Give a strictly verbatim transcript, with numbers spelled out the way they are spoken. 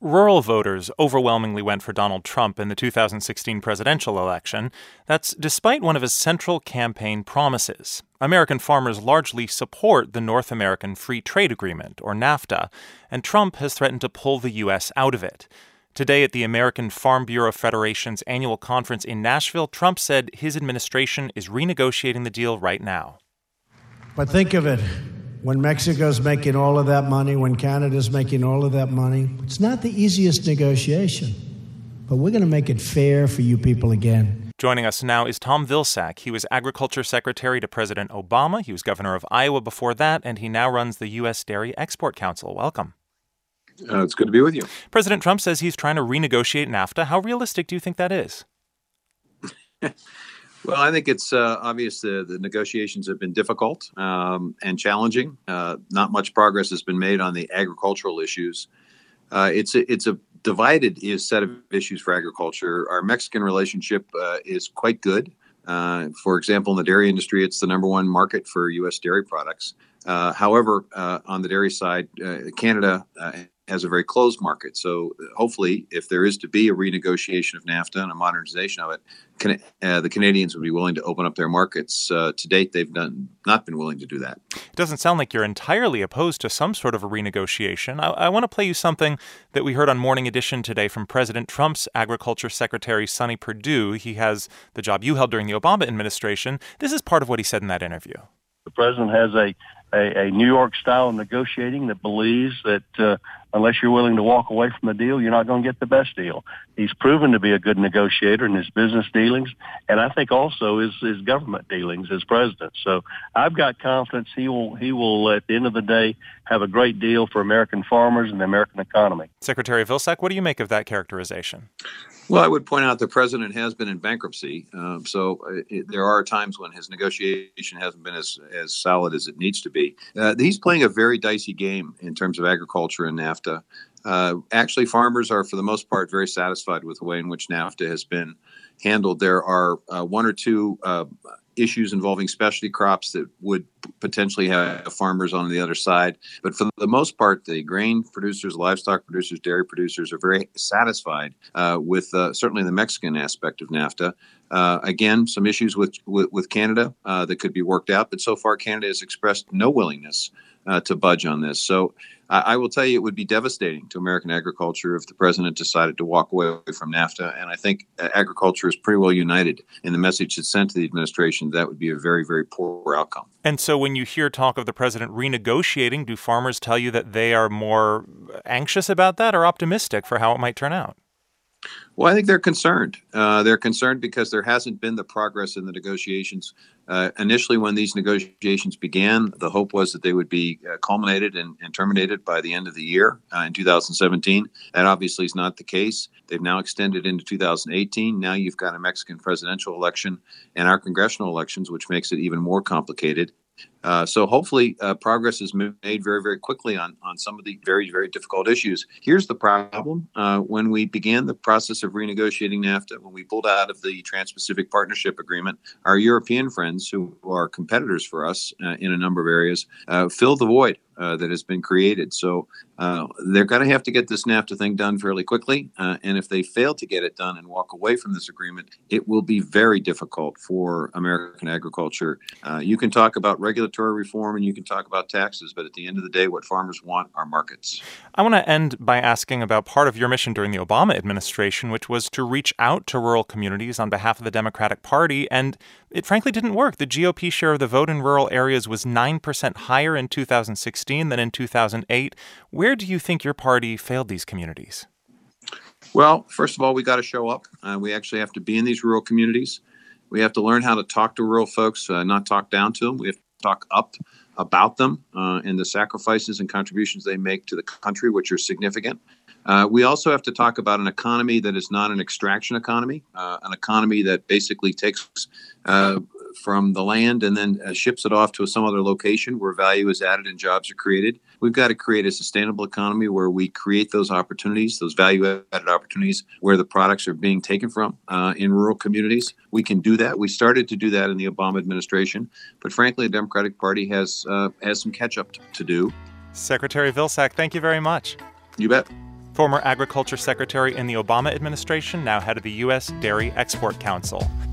Rural voters overwhelmingly went for Donald Trump in the two thousand sixteen presidential election. That's despite one of his central campaign promises. American farmers largely support the North American Free Trade Agreement, or NAFTA, and Trump has threatened to pull the U S out of it. Today at the American Farm Bureau Federation's annual conference in Nashville, Trump said his administration is renegotiating the deal right now. But think of it. When Mexico's making all of that money, when Canada's making all of that money, it's not the easiest negotiation, but we're going to make it fair for you people again. Joining us now is Tom Vilsack. He was Agriculture Secretary to President Obama. He was governor of Iowa before that, and he now runs the U S Dairy Export Council. Welcome. Uh, it's good to be with you. President Trump says he's trying to renegotiate NAFTA. How realistic do you think that is? Well, I think it's uh, obvious the, the negotiations have been difficult um, and challenging. Uh, not much progress has been made on the agricultural issues. Uh, it's a, it's a divided set of issues for agriculture. Our Mexican relationship uh, is quite good. Uh, for example, in the dairy industry, it's the number one market for U S dairy products. Uh, however, uh, on the dairy side, uh, Canada uh, has a very closed market. So hopefully, if there is to be a renegotiation of NAFTA and a modernization of it, can, uh, the Canadians would be willing to open up their markets. Uh, to date, they've done, not been willing to do that. It doesn't sound like you're entirely opposed to some sort of a renegotiation. I, I want to play you something that we heard on Morning Edition today from President Trump's Agriculture Secretary, Sonny Perdue. He has the job you held during the Obama administration. This is part of what he said in that interview. The president has a, a, a New York style of negotiating that believes that uh, unless you're willing to walk away from the deal, you're not going to get the best deal. He's proven to be a good negotiator in his business dealings, and I think also his, his government dealings as president. So I've got confidence he will, he will, at the end of the day, have a great deal for American farmers and the American economy. Secretary Vilsack, what do you make of that characterization? Well, I would point out the president has been in bankruptcy, um, so it, there are times when his negotiation hasn't been as, as solid as it needs to be. Uh, he's playing a very dicey game in terms of agriculture and NAFTA. Uh, actually, farmers are, for the most part, very satisfied with the way in which NAFTA has been handled. There are uh, one or two uh, issues involving specialty crops that would potentially have farmers on the other side. But for the most part, the grain producers, livestock producers, dairy producers are very satisfied uh, with uh, certainly the Mexican aspect of NAFTA. Uh, again, some issues with, with, with Canada uh, that could be worked out. But so far, Canada has expressed no willingness uh, to budge on this. So I, I will tell you it would be devastating to American agriculture if the president decided to walk away from NAFTA. And I think uh, agriculture is pretty well united in the message it's sent to the administration. That would be a very, very poor outcome. And so when you hear talk of the president renegotiating, do farmers tell you that they are more anxious about that or optimistic for how it might turn out? Well, I think they're concerned. Uh, they're concerned because there hasn't been the progress in the negotiations. Uh, initially, when these negotiations began, the hope was that they would be uh, culminated and, and terminated by the end of the year uh, in two thousand seventeen. That obviously is not the case. They've now extended into two thousand eighteen. Now you've got a Mexican presidential election and our congressional elections, which makes it even more complicated. Uh, so hopefully uh, progress is made very, very quickly on, on some of the very, very difficult issues. Here's the problem. Uh, when we began the process of renegotiating NAFTA, when we pulled out of the Trans-Pacific Partnership Agreement, our European friends, who are competitors for us uh, in a number of areas, uh, filled the void uh, that has been created. So uh, they're going to have to get this NAFTA thing done fairly quickly. Uh, and if they fail to get it done and walk away from this agreement, it will be very difficult for American agriculture. Uh, you can talk about regulatory reform and you can talk about taxes, but at the end of the day, what farmers want are markets. I want to end by asking about part of your mission during the Obama administration, which was to reach out to rural communities on behalf of the Democratic Party, and it frankly didn't work. The G O P share of the vote in rural areas was nine percent higher in two thousand sixteen than in two thousand eight. Where do you think your party failed these communities? Well, first of all, we got to show up. Uh, we actually have to be in these rural communities. We have to learn how to talk to rural folks, uh, not talk down to them. We have to talk up about them uh, and the sacrifices and contributions they make to the country, which are significant. Uh, we also have to talk about an economy that is not an extraction economy, uh, an economy that basically takes uh, from the land and then uh, ships it off to some other location where value is added and jobs are created. We've got to create a sustainable economy where we create those opportunities, those value-added opportunities where the products are being taken from uh, in rural communities. We can do that. We started to do that in the Obama administration, but frankly, the Democratic Party has uh, has some catch-up t- to do. Secretary Vilsack, thank you very much. You bet. former Agriculture Secretary in the Obama administration, now head of the U S Dairy Export Council.